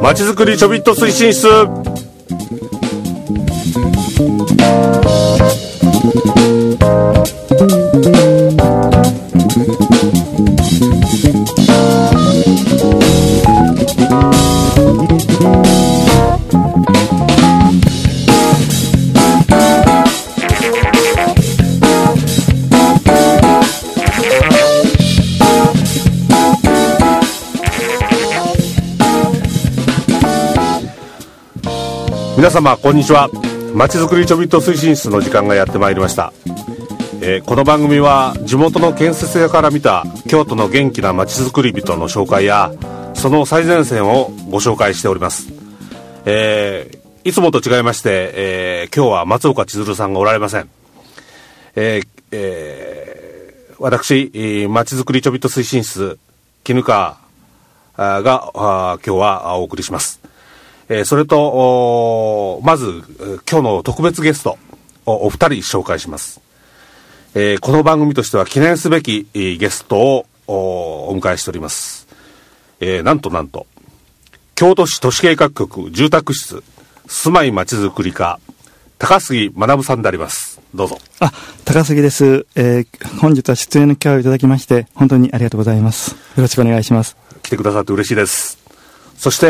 まちづくりちょびっと推進室。皆様こんにちは。まちづくりちょびっと推進室の時間がやってまいりました。この番組は地元の建設屋から見た京都の元気なまちづくり人の紹介やその最前線をご紹介しております。いつもと違いまして、今日は松岡千鶴さんがおられません。私まちづくりちょびっと推進室絹川が今日はお送りします。それとまず今日の特別ゲストをお二人紹介します。この番組としては記念すべきゲストをお迎えしております。なんと京都市都市計画局住宅室住まいまちづくり課高杉学さんであります。どうぞ。 高杉です。本日は出演の機会をいただきまして本当にありがとうございます。よろしくお願いします。 来てくださって嬉しいです。そして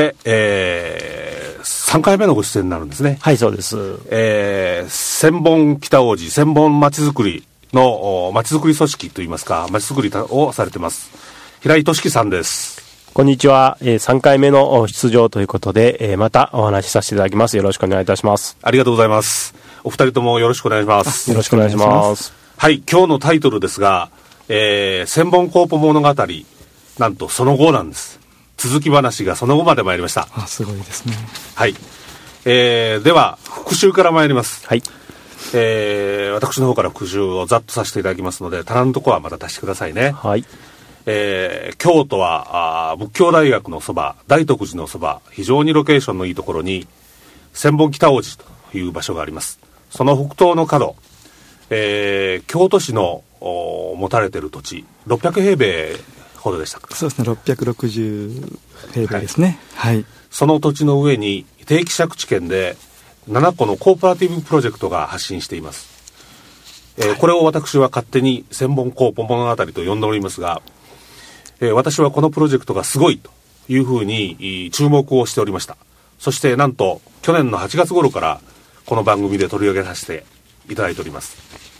、3回目のご出演になるんですね。 はい、そうです。 千本北大路千本まちづくりのまちづくり組織といいますかまちづくりをされてます平井俊樹さんです。 こんにちは。3回目の出場ということで、またお話しさせていただきます。よろしくお願いいたします。 ありがとうございます。お二人ともよろしくお願いします。 よろしくお願いします。 はい、今日のタイトルですが、千本コーポ物語なんとその後なんです。続き話がその後まで参りました。 すごいですね。 はい、では復習から参ります。 はい、 私の方から復習をざっとさせていただきますので棚のところはまた足してくださいね。 はい、 京都は仏教大学のそば大徳寺のそば非常にロケーションのいいところに千本北大路という場所があります。その北東の角、京都市の持たれている土地600平米ほどでしたか。 そうですね、660平米ですね。はい、 その土地の上に定期借地権で7個のコーポラティブプロジェクトが発信しています。これを私は勝手に千本コーポ物語と呼んでおりますが、私はこのプロジェクトがすごいというふうに注目をしておりました。そしてなんと去年の8月頃からこの番組で取り上げさせていただいております。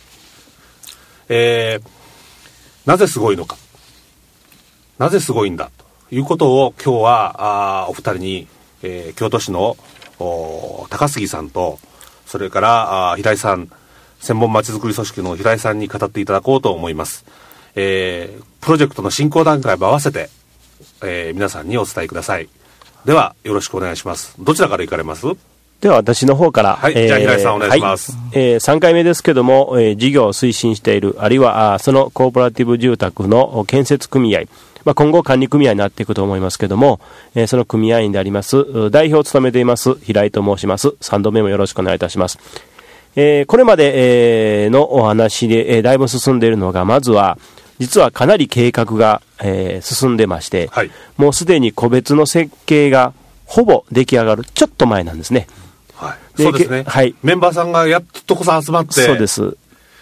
なぜすごいのか、なぜすごいんだということを今日はお二人に、京都市の高杉さんとそれから平井さん千本まちづくり組織の平井さんに語っていただこうと思います。プロジェクトの進行段階も合わせて、皆さんにお伝えください。ではよろしくお願いします。どちらから行かれます？ では私の方から、 はい、じゃあ平井さんお願いします。 3回目ですけども、事業を推進しているあるいはそのコーポラティブ住宅の建設組合、今後管理組合になっていくと思いますけども、その組合員であります代表を務めています平井と申します。3度目もよろしくお願いいたします。これまで、のお話で、だいぶ進んでいるのがまずは実はかなり計画が、進んでまして、はい、もうすでに個別の設計がほぼ出来上がるちょっと前なんですね。 はい、そうですね、はい、メンバーさんがやっとこさ集まって、 そうです、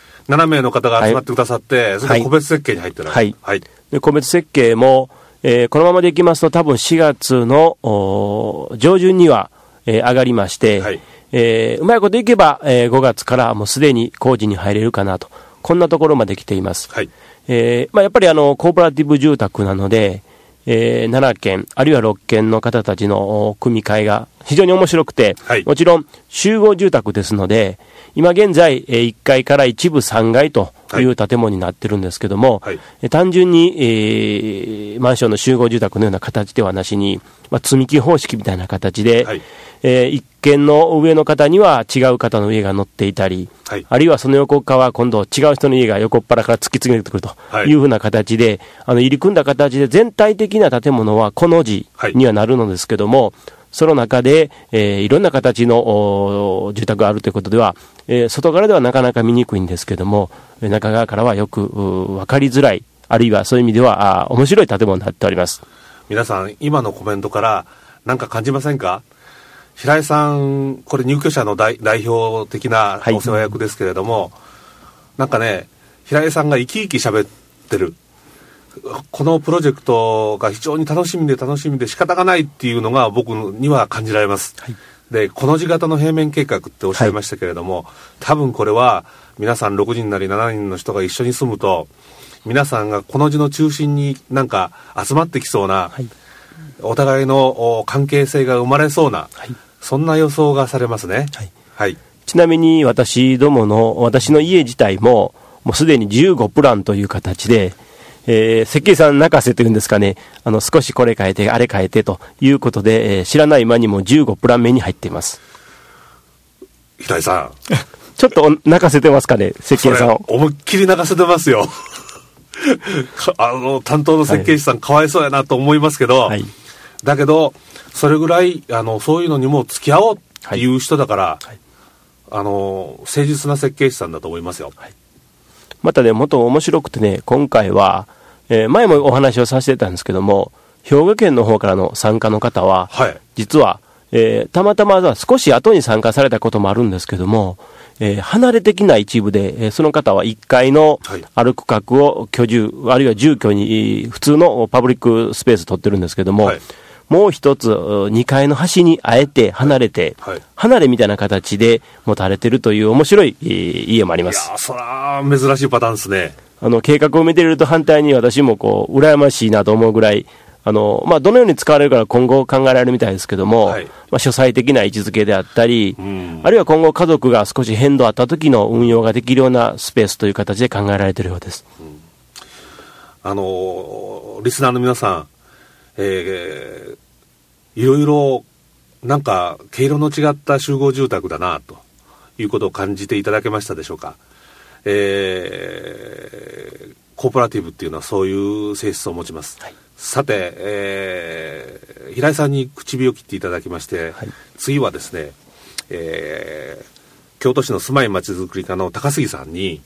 7名の方が集まってくださって、はい、それで個別設計に入ってる、 はいはい、で個別設計も、このままでいきますと多分4月の上旬には、上がりまして、はい、うまいこといけば、5月からもうすでに工事に入れるかなと、こんなところまで来ています。はい、やっぱりコーポラティブ住宅なので、7件あるいは6件の方たちの組み替えが非常に面白くて、はい、もちろん集合住宅ですので今現在1階から一部3階という建物になってるんですけども、はい、単純に、マンションの集合住宅のような形ではなしに、積み木方式みたいな形で、はい、1軒の上の方には違う方の家が乗っていたり、はい、あるいはその横側今度違う人の家が横っ腹から突きつけてくるというふうな形で、入り組んだ形で全体的な建物はこの字にはなるのですけども、その中で、いろんな形の住宅があるということでは、外側ではなかなか見にくいんですけども、中側からはよく分かりづらい、あるいはそういう意味では面白い建物になっております。 皆さん今のコメントからなんか感じませんか？平井さん、これ入居者の代表的なお世話役ですけれども、なんかね、平井さんが生き生き喋ってる。このプロジェクトが非常に楽しみで仕方がないっていうのが僕には感じられます。で、この字型の平面計画っておっしゃいましたけれども、多分これは皆さん6人なり7人の人が一緒に住むと、皆さんがこの字の中心になんか集まってきそうな、お互いの関係性が生まれそうな、そんな予想がされますね。 ちなみに私の家自体ももうすでに15プランという形で、設計士さん泣かせというんですかね、少しこれ変えてあれ変えてということで、知らない間にも15プラン目に入っています。 平井さんちょっと泣かせてますかね、設計士さんを。 思いっきり泣かせてますよ担当の設計士さん、かわいそうやなと思いますけど、だけどそれぐらいそういうのにも付き合おうっていう人だから、誠実な設計士さんだと思いますよ。 またね、もっと面白くてね、今回は、前もお話をさせてたんですけども、兵庫県の方からの参加の方は、実は、たまたま少し後に参加されたこともあるんですけども、離れ的な一部で、その方は1階のある区画を居住、あるいは住居に普通のパブリックスペース取ってるんですけども、もう一つ2階の端にあえて離れて、離れみたいな形で持たれてるという面白い家もあります。 いや、そら珍しいパターンですね。 計画を見ていると反対に私も羨ましいなと思うぐらい、どのように使われるか今後考えられるみたいですけども、書斎的な位置づけであったり、あるいは今後家族が少し変動あった時の運用ができるようなスペースという形で考えられているようです。 リスナーの皆さん、いろいろなんか毛色の違った集合住宅だなということを感じていただけましたでしょうか。コーポラティブっていうのはそういう性質を持ちます。さて、平井さんに口火を切っていただきまして、次はですね、京都市の住まいまちづくり課の高杉さんに、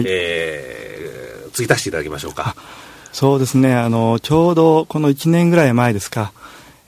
継ぎ足していただきましょうか。 そうですね、ちょうどこの1年ぐらい前ですか、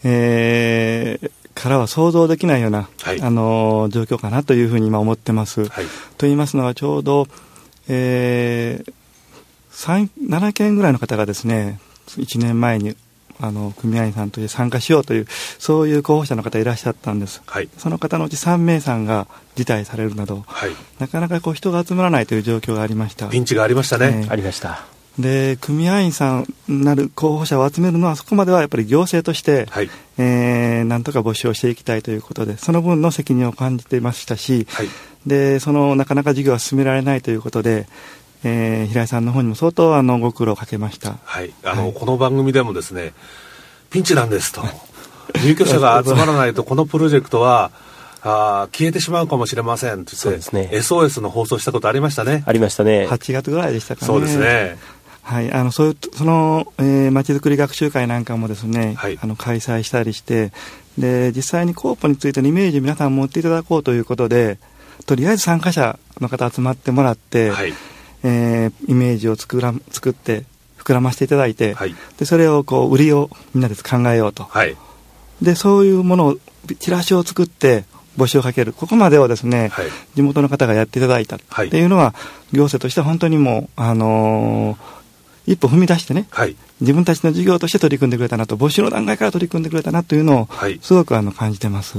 からは想像できないような、状況かなというふうに今思ってます。と言いますのは、ちょうど、7件ぐらいの方がですね、1年前に組合員さんとして参加しようという、そういう候補者の方いらっしゃったんです。その方のうち3名さんが辞退されるなど、なかなか人が集まらないという状況がありました。 ピンチがありましたね。 ありました。 で、組合員さんなる候補者を集めるのは、そこまではやっぱり行政として、なんとか募集をしていきたいということで、その分の責任を感じていましたし、で、なかなか事業が進められないということで、平井さんの方にも相当ご苦労をかけました。 この番組でもですね、ピンチなんですと、入居者が集まらないとこのプロジェクトは消えてしまうかもしれませんと言って、SOS の放送したことありましたね。 ありましたね。 8月ぐらいでしたかね。 そうですね。 そのまちづくり学習会なんかもですね、開催したりして、で実際にコーポについてのイメージを皆さん持っていただこうということで、とりあえず参加者の方集まってもらって、イメージを作って膨らませていただいて、でそれを売りをみんなで考えようと、でそういうものをチラシを作って募集をかける、ここまでをですね、地元の方がやっていただいたっていうのは、行政として本当にもう一歩踏み出してね、自分たちの事業として取り組んでくれたなと、募集の段階から取り組んでくれたなというのをすごく感じてます。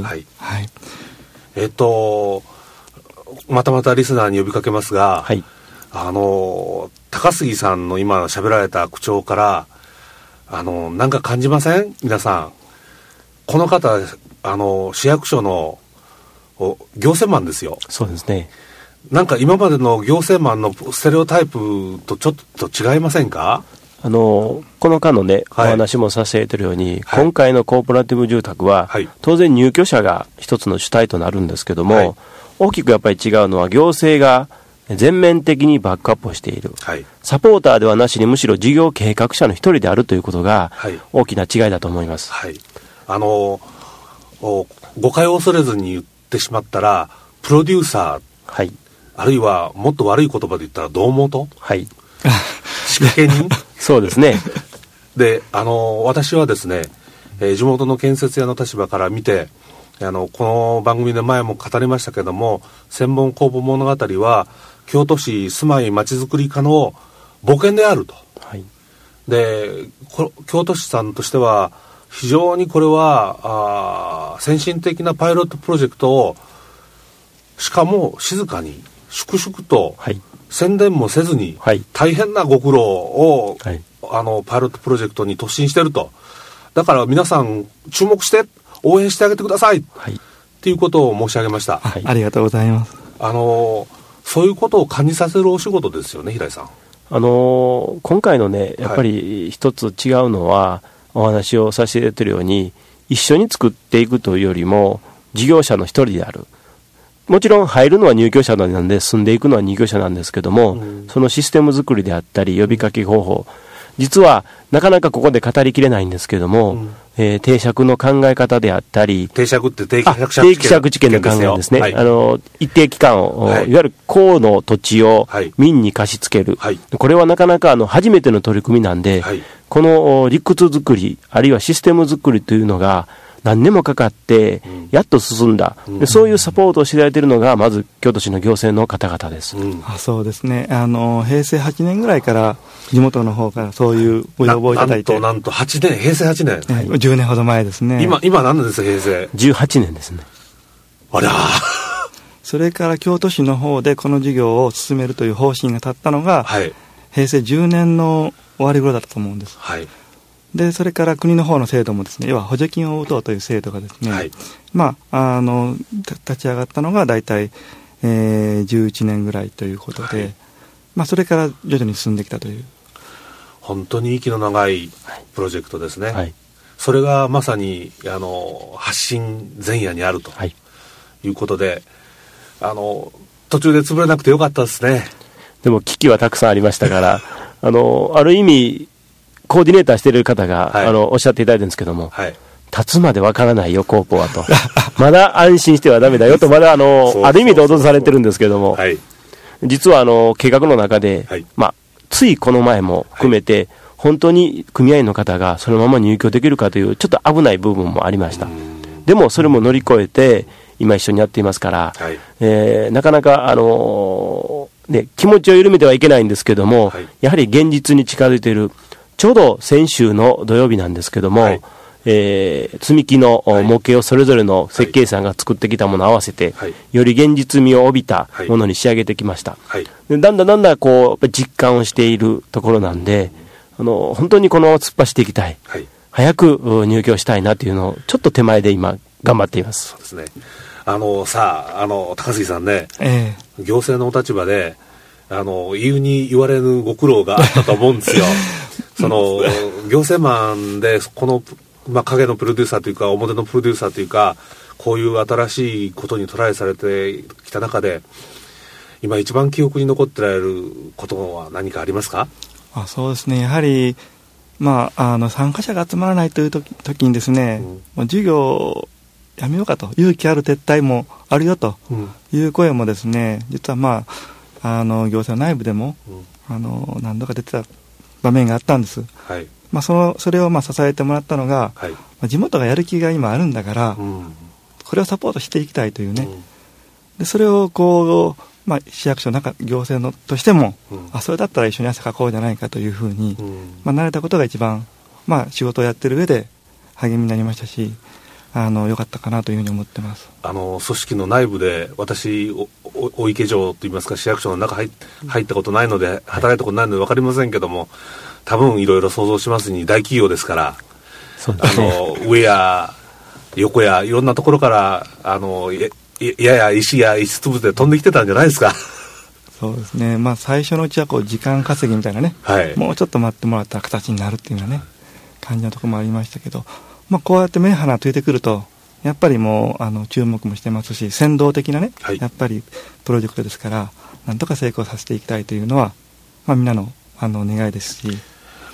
またリスナーに呼びかけますが、高杉さんの今喋られた口調からなんか感じません？皆さん、この方市役所の行政マンですよ。 そうですね。 なんか今までの行政マンのステレオタイプとちょっと違いませんか？ この間のね、お話もさせていただいているように、今回のコーポラティブ住宅は、当然入居者が一つの主体となるんですけども、大きくやっぱり違うのは、行政が全面的にバックアップをしている、サポーターではなしにむしろ事業計画者の一人であるということが大きな違いだと思います。 誤解を恐れずに言ってしまったら、プロデューサー、あるいはもっと悪い言葉で言ったら胴元、仕掛け人そうですね。 で、私はですね、 地元の建設屋の立場から見て、この番組で前も語りましたけども、千本工房物語は京都市住まいまちづくり課の母犬であると、はい、で京都市さんとしては非常にこれは先進的なパイロットプロジェクトを、しかも静かに粛々と、はい、宣伝もせずに、はい、大変なご苦労を、はい、パイロットプロジェクトに突進してると。だから皆さん注目して応援してあげてください、はい、っていうことを申し上げました、 はい、ありがとうございます。 そういうことを感じさせるお仕事ですよね、平井さん。 今回のね、やっぱり一つ違うのは、お話をさせていただいているように、一緒に作っていくというよりも事業者の一人である。もちろん入るのは入居者なんで、住んでいくのは入居者なんですけども、そのシステム作りであったり呼びかけ方法、実はなかなかここで語りきれないんですけども、定借の考え方であったり、 定借って定期借地権の考えですね、はい、一定期間を、はい、いわゆる公の土地を民に貸し付ける、はい、これはなかなか初めての取り組みなんで、はい、この理屈作りあるいはシステム作りというのが何年もかかってやっと進んだ、でそういうサポートをしていただいているのがまず京都市の行政の方々です、 そうですね、平成8年ぐらいから地元の方からそういうご要望いただいて、 なんと8年、平成8年、 10年ほど前ですね。 今何年ですか、平成 18年ですね。 あらそれから京都市の方でこの事業を進めるという方針が立ったのが、はい、平成10年の終わり頃だったと思うんです、はい、でそれから国の方の制度もですね、要は補助金を打とうという制度がですね、はい、立ち上がったのが大体、11年ぐらいということで、はい、それから徐々に進んできたという、 本当に息の長いプロジェクトですね、はい、それがまさに発信前夜にあるということで、途中で潰れなくてよかったですね。 でも危機はたくさんありましたからある意味コーディネーターしている方が、はい、おっしゃっていただいてるんですけども、はい、立つまでわからないよコーポはとまだ安心してはダメだよと、まだある意味で脅されてるんですけども、はい、実は計画の中で、はい、ついこの前も含めて、はい、本当に組合の方がそのまま入居できるかというちょっと危ない部分もありました。でもそれも乗り越えて今一緒にやっていますから、はい、なかなか気持ちを緩めてはいけないんですけども、はい、やはり現実に近づいている。ちょうど先週の土曜日なんですけども、はい、積み木の模型をそれぞれの設計士さんが作ってきたものを合わせて、はい、より現実味を帯びたものに仕上げてきました、はい、でだんだんこう実感をしているところなんで、本当にこのまま突っ走っていきたい、はい、早く入居したいなというのをちょっと手前で今頑張っています。 そうですね。高杉さんね、行政のお立場で言うに言われぬご苦労があったと思うんですよ行政マンでこの、影のプロデューサーというか表のプロデューサーというか、こういう新しいことにトライされてきた中で今一番記憶に残ってられることは何かありますか？ そうですね、やはり、参加者が集まらないという時にですね、授業をやめようかと、勇気ある撤退もあるよという声もですね、実は行政内部でも、何度か出てた場面があったんです、はい、それを支えてもらったのが、はい、地元がやる気が今あるんだから、これをサポートしていきたいというね、でそれをこう、市役所行政のとしても、それだったら一緒に汗かこうじゃないかというふうに、慣れたことが一番、仕事をやってる上で励みになりましたし、良かったかなというふうに思ってます。 組織の内部で私お池城といいますか市役所の中入ったことないので、働いたことないので分かりませんけども、多分いろいろ想像しますに大企業ですから、上や横やいろんなところからやや石や石つぶで飛んできてたんじゃないですか。 そうですね、最初のうちは時間稼ぎみたいなね、はい、もうちょっと待ってもらったら形になるっていうようなね感じのところもありましたけど、こうやって目鼻ついてくるとやっぱりもう注目もしてますし、先導的なね、はい、やっぱりプロジェクトですから、なんとか成功させていきたいというのは、みんなの願いですし、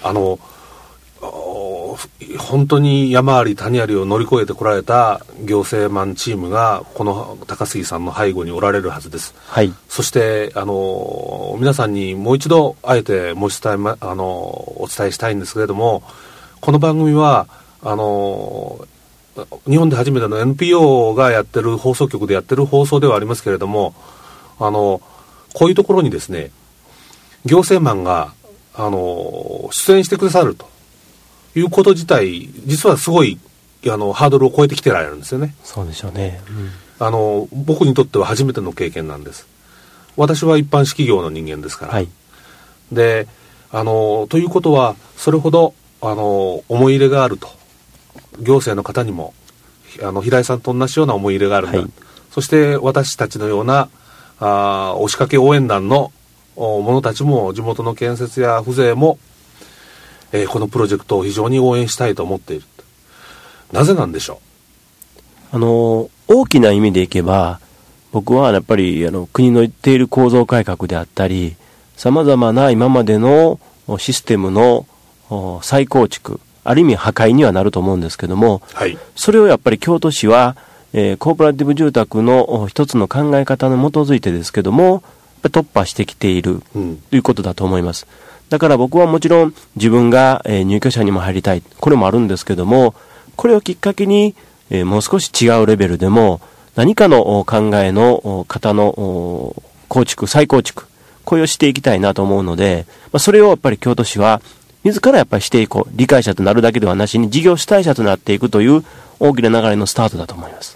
本当に山あり谷ありを乗り越えてこられた行政マンチームがこの高杉さんの背後におられるはずです、はい、そして皆さんにもう一度あえてお伝えしたいんですけれども、この番組は日本で初めての NPO がやってる放送局でやってる放送ではありますけれども、こういうところにですね、行政マンが、出演してくださるということ自体、実はすごい、ハードルを超えてきてられるんですよね。 そうでしょうね。 僕にとっては初めての経験なんです。私は一般企業の人間ですから。はい、で、ということは、それほど、思い入れがあると。行政の方にも、平井さんと同じような思い入れがあるんだ。はい、そして私たちのような、押しかけ応援団の者たちも、地元の建設や風情も、このプロジェクトを非常に応援したいと思っている。なぜなんでしょう。 大きな意味でいけば、僕はやっぱり国の言っている構造改革であったり、さまざまな今までのシステムの再構築、ある意味破壊にはなると思うんですけども、はい、それをやっぱり京都市は、コーポラティブ住宅の一つの考え方に基づいてですけども、突破してきているということだと思います。だから僕はもちろん自分が入居者にも入りたい、これもあるんですけども、これをきっかけにもう少し違うレベルでも何かの考えの方の構築、再構築、これをしていきたいなと思うので、それをやっぱり京都市は自らやっぱりしていこう、理解者となるだけではなしに事業主体者となっていくという大きな流れのスタートだと思います。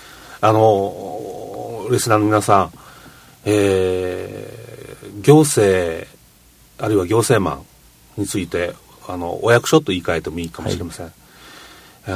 リスナーの皆さん、行政あるいは行政マンについてお役所と言い換えてもいいかもしれません。はい、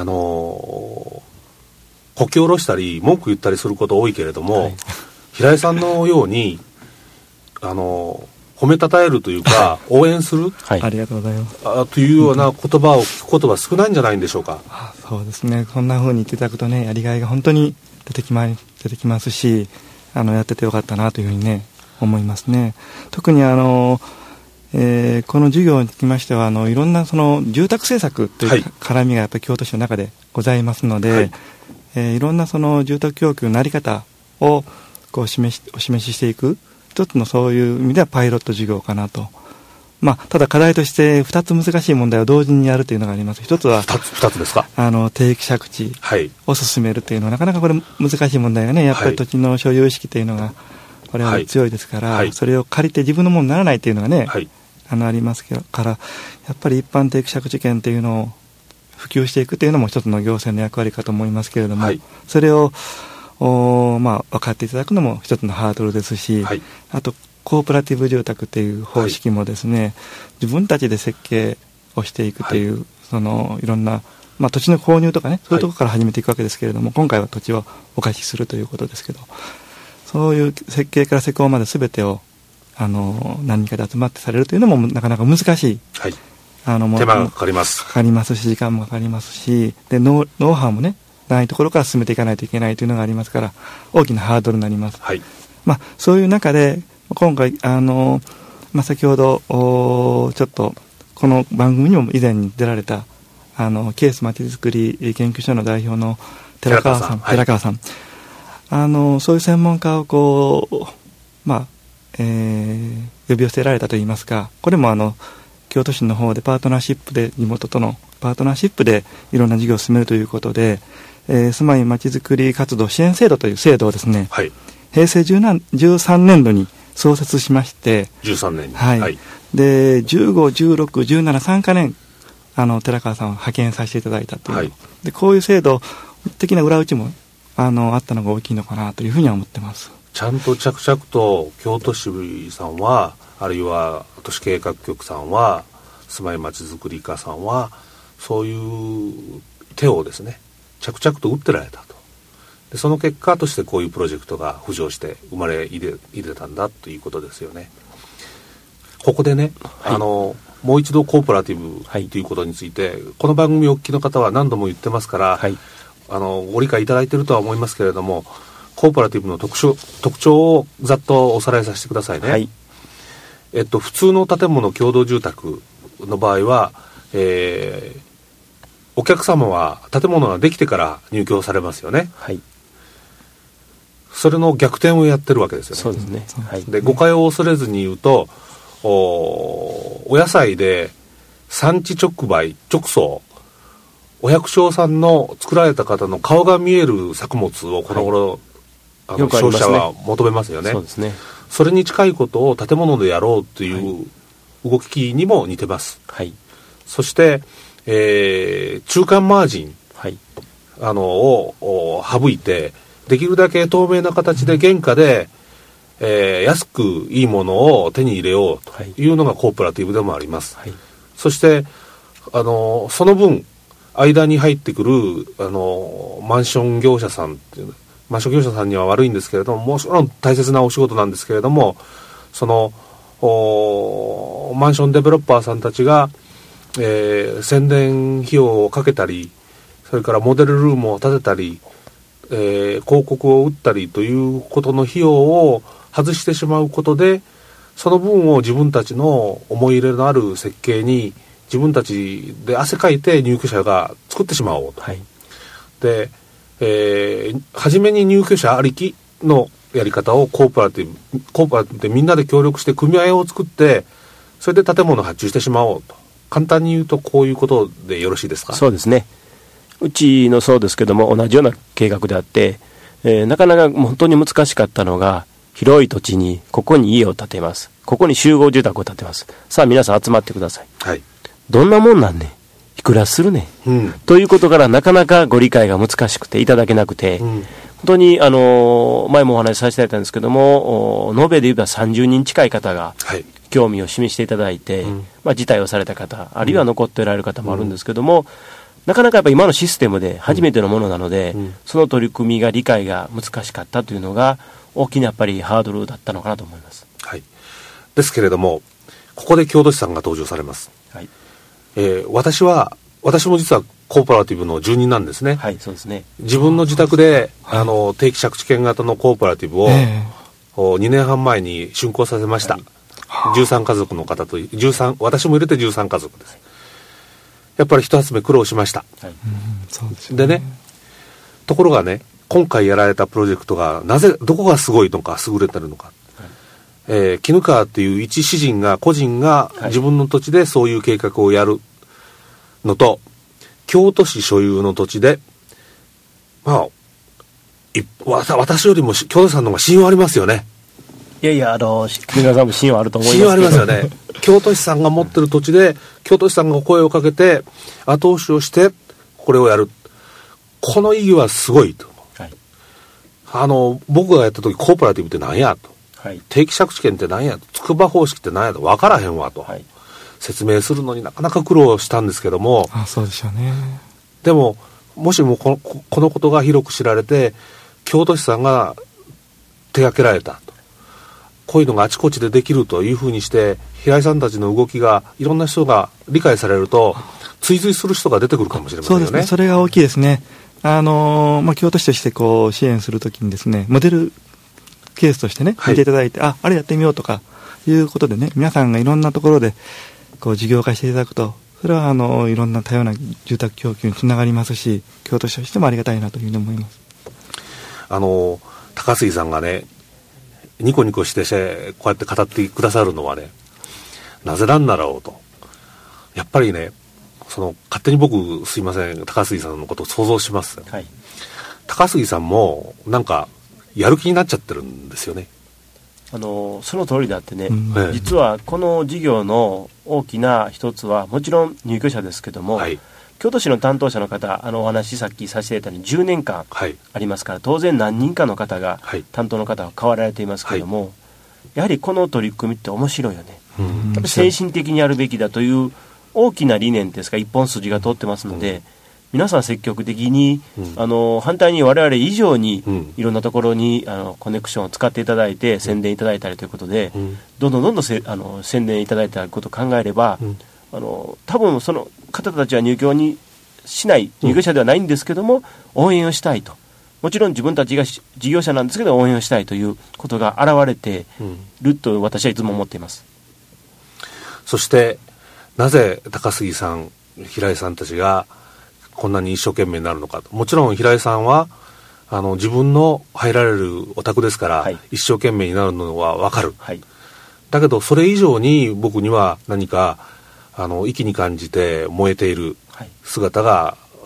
こき下ろしたり文句言ったりすること多いけれども、はい、平井さんのように褒めたたえるというか応援する、 はい、ありがとうございますというような言葉を聞くことは少ないんじゃないんでしょうか。 そうですね、こんな風に言っていただくとね、やりがいが本当に出てきますし、やっててよかったなというふうにね思いますね。特にこの授業につきましてはいろんなその住宅政策という絡みがやっぱり京都市の中でございますので、はい、いろんなその住宅供給の在り方をお示ししていく一つのそういう意味ではパイロット授業かなと。ただ課題として2つ難しい問題を同時にやるというのがあります。一つは 2つですか。 定期借地を進めるというのは、なかなかこれ難しい問題がね、やっぱり土地の所有意識というのが我々強いですから、はい、それを借りて自分のものにならないというのがね、はい、ありますからやっぱり一般定期借地権というのを普及していくというのも一つの行政の役割かと思いますけれども、はい、それを分かっていただくのも一つのハードルですし、はい、あとコーポラティブ住宅という方式もですね、はい、自分たちで設計をしていくという、はい、いろんな、土地の購入とかね、そういうところから始めていくわけですけれども、今回は土地をお貸しするということですけど、そういう設計から施工まで全てを何人かで集まってされるというのもなかなか難しい、はい、 手間がかかりますし、時間もかかりますし、でノウハウもね、ないところから進めていかないといけないというのがありますから、大きなハードルになります。はい、そういう中で今回先ほどちょっとこの番組にも以前に出られたケースまちづくり研究所の代表の寺川さん、そういう専門家を呼び寄せられたといいますか、これも京都市の方でパートナーシップで、地元とのパートナーシップでいろんな事業を進めるということで、住まいまちづくり活動支援制度という制度をですね、はい、平成13年度に創設しまして、 13年に、 はいはい、で15、16、17、3か年寺川さんを派遣させていただいたという、はい、でこういう制度的な裏打ちもあったのが大きいのかなというふうには思ってます。 ちゃんと着々と京都市さんは、あるいは都市計画局さんは、住まいまちづくり課さんは、そういう手をですね、着々と打ってられたと。でその結果としてこういうプロジェクトが浮上して生まれ入れたんだということですよね。ここでね、はい、もう一度コーポラティブということについて、はい、この番組をお聞きの方は何度も言ってますから、はい、ご理解いただいているとは思いますけれども、コーポラティブの特徴をざっとおさらいさせてくださいね。はい、普通の建物共同住宅の場合は、お客様は建物ができてから入居されますよね。はい、それの逆転をやってるわけですよね。 そうですね。はい、 で誤解を恐れずに言うと、お野菜で産地直売直送お百姓さんの作られた方の顔が見える作物をこの頃、消費者は求めますよね。 そうですね。 それに近いことを建物でやろうという動きにも似てます。 はい、 そして、中間マージン、 はい、 を省いて、できるだけ透明な形で原価で、安くいいものを手に入れようというのがコーポラティブでもあります。はい、そしてその分間に入ってくるマンション業者さんっていうマンション業者さんには悪いんですけれども、もちろん大切なお仕事なんですけれども、そのマンションデベロッパーさんたちが、宣伝費用をかけたり、それからモデルルームを建てたり、広告を打ったりということの費用を外してしまうことで、その分を自分たちの思い入れのある設計に自分たちで汗かいて入居者が作ってしまおうと。はい、で、初めに入居者ありきのやり方をコーポラティブでみんなで協力して組合を作って、それで建物を発注してしまおうと。簡単に言うとこういうことでよろしいですか？ そうですね。うちのそうですけども同じような計画であって、なかなか本当に難しかったのが、広い土地にここに家を建てます、ここに集合住宅を建てます、さあ皆さん集まってください、はい、どんなもんなんねん、いくらするねん、ということからなかなかご理解が難しくていただけなくて、本当に前もお話しさせていただいたんですけども、延べで言えば30人近い方が興味を示していただいて、辞退をされた方、あるいは残っておられる方もあるんですけども、なかなかやっぱり今のシステムで初めてのものなので、その取り組みが理解が難しかったというのが大きなやっぱりハードルだったのかなと思います。 はい、ですけれども、ここで京都市さんが登場されます。はい、私も実はコーポラティブの住人なんですね。 はい、そうですね。 自分の自宅で定期借地権型のコーポラティブを、2年半前に竣工させました。はい、13家族の方と私も入れて13家族です。やっぱり一集め苦労しました。はい、そうですよね。でね、ところがね、今回やられたプロジェクトがどこがすごいのか優れてるのか、はい、絹川っていう一個人が自分の土地でそういう計画をやるのと、はい、京都市所有の土地で、私よりも京都市さんの方が信用ありますよね。 いやいや、絹川さんも信用あると思いますけど。 信用ありますよね。京都市さんが持ってる土地で、京都市さんが声をかけて後押しをしてこれをやる、この意義はすごいと。はい、僕がやった時コーポラティブって何やと、はい、定期借地権って何やと、筑波方式って何やと分からへんわと、はい、説明するのになかなか苦労したんですけども、 そうでしょうね。 でももしもこのことが広く知られて、京都市さんが手掛けられたと、こういうのがあちこちでできるというふうにして、平井さんたちの動きがいろんな人が理解されると追随する人が出てくるかもしれませんよね。 そうですね、それが大きいですね。京都市として支援するときにですね、モデルケースとしてね、見ていただいて、あれやってみようとかいうことでね、皆さんがいろんなところで事業化していただくと、それはいろんな多様な住宅供給につながりますし、京都市としてもありがたいなというふうに思います。 高杉さんがね、ニコニコしてこうやって語ってくださるのはね、なぜなんだろうと。やっぱりね、勝手に僕すいません、高杉さんのことを想像します、はい、高杉さんもなんかやる気になっちゃってるんですよね。 その通りであってね、実はこの事業の大きな一つはもちろん入居者ですけども、はい、京都市の担当者の方、お話さっきさせていただいたように10年間ありますから、当然何人かの方が、担当の方は変わられていますけれども、やはりこの取り組みって面白いよね。やっぱり先進的にやるべきだという大きな理念ですか、一本筋が通ってますので、皆さん積極的に、反対に我々以上にいろんなところにコネクションを使っていただいて宣伝いただいたりということで、どんどん宣伝いただいたことを考えれば、多分その方たちは入居にしない入居者ではないんですけども、応援をしたいと、もちろん自分たちが事業者なんですけど応援をしたいということが現れてると私はいつも思っています。 そしてなぜ高杉さん、平井さんたちがこんなに一生懸命になるのかと。もちろん平井さんは自分の入られるお宅ですから、はい、一生懸命になるのは分かる、はい、だけどそれ以上に僕には何か意気に感じて燃えている姿が、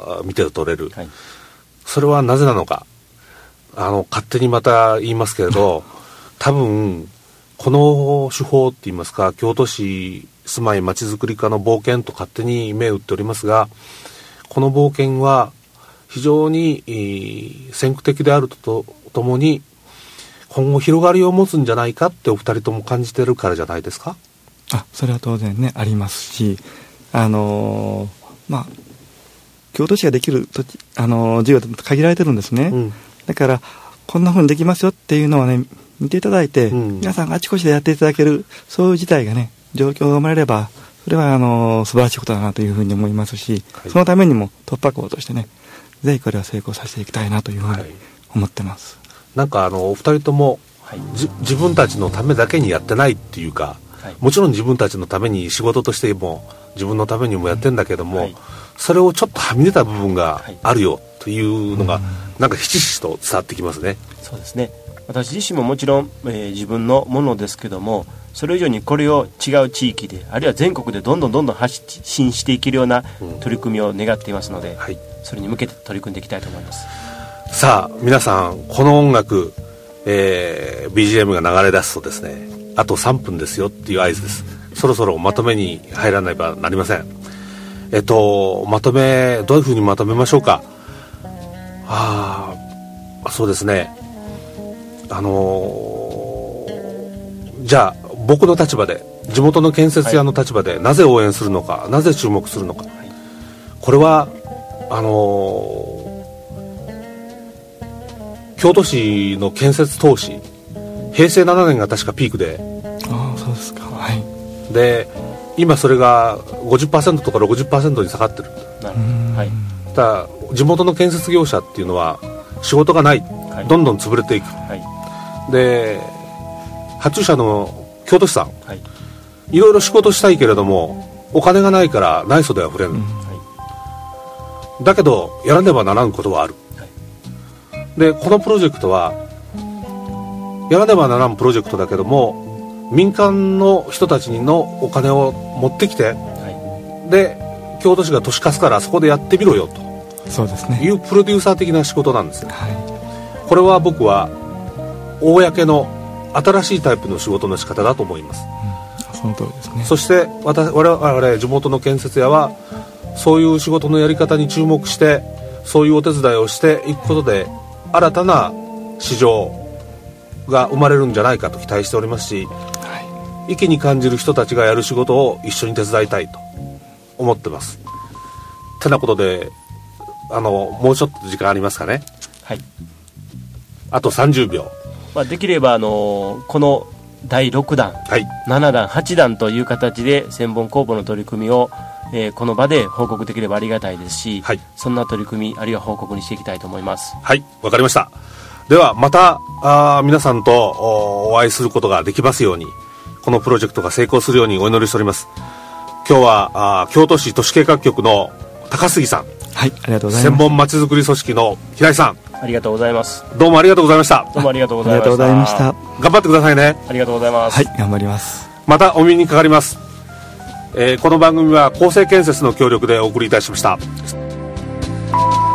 見て取れる、はい、それはなぜなのか、勝手にまた言いますけれど多分この手法って言いますか、京都市住まいまちづくり課の冒険と勝手に銘打っておりますが、この冒険は非常に先駆的であるとともに今後広がりを持つんじゃないかってお二人とも感じてるからじゃないですか。 それは当然ねありますし、京都市ができる土地事業って限られてるんですね、うん、だからこんな風にできますよっていうのはね見ていただいて、うん、皆さんがあちこちでやっていただけるそういう事態がね状況が生まれればそれは素晴らしいことだなというふうに思いますし、はい、そのためにも突破口としてねぜひこれは成功させていきたいなというふうに思ってます、 はい、なんかお二人とも、はい、自分たちのためだけにやってないっていうか、はい、もちろん自分たちのために仕事としても自分のためにもやってんだけども、はい、それをちょっとはみ出た部分があるよというのが、なんかひしひしと伝わってきますね。 そうですね。私自身ももちろん、自分のものですけども、それ以上にこれを違う地域であるいは全国でどんどん発信していけるような取り組みを願っていますので、はい、それに向けて取り組んでいきたいと思います。 さあ皆さんこの音楽、BGM が流れ出すとですね、あと3分ですよっていう合図です。そろそろまとめに入らないばなりません。まとめどういうふうにまとめましょうか。そうですね、じゃあ僕の立場で地元の建設屋の立場でなぜ応援するのか、なぜ注目するのか、これは京都市の建設投資平成7年が確かピークで、 そうですか、はい、 で今それが 50% とか 60% に下がってる。 はい、 ただ地元の建設業者っていうのは仕事がない、はい、どんどん潰れていく、はい、で発注者の京都市さん、はい、いろいろ仕事したいけれどもお金がないから内装では触れん、はい、だけどやらねばならんことはある、はい、でこのプロジェクトはやらねばならんプロジェクトだけども民間の人たちのお金を持ってきて、はい、で京都市が都市化すからそこでやってみろよとそうですね、 いうプロデューサー的な仕事なんですね、 はい、 これは僕は公の新しいタイプの仕事の仕方だと思います、 その通りですね。 そして我々地元の建設屋はそういう仕事のやり方に注目してそういうお手伝いをしていくことで新たな市場が生まれるんじゃないかと期待しておりますし、はい、意気に感じる人たちがやる仕事を一緒に手伝いたいと思ってます。てなことでもうちょっと時間ありますかね。 はい、 あと30秒、 できればこの第6弾、はい、7弾8弾という形で千本公募の取り組みを、この場で報告できればありがたいですし、はい、そんな取り組みあるいは報告にしていきたいと思います。 はい、わかりました。ではまた皆さんとお会いすることができますように、このプロジェクトが成功するようにお祈りしております。今日は京都市都市計画局の高杉さん、 はい、ありがとうございます。 千本まちづくり組織の平井さん、 ありがとうございます。 どうもありがとうございました。 どうもありがとうございました。 頑張ってくださいね。 ありがとうございます。 はい、頑張ります。 またお耳にかかります。この番組は公正建設の協力でお送りいたしました。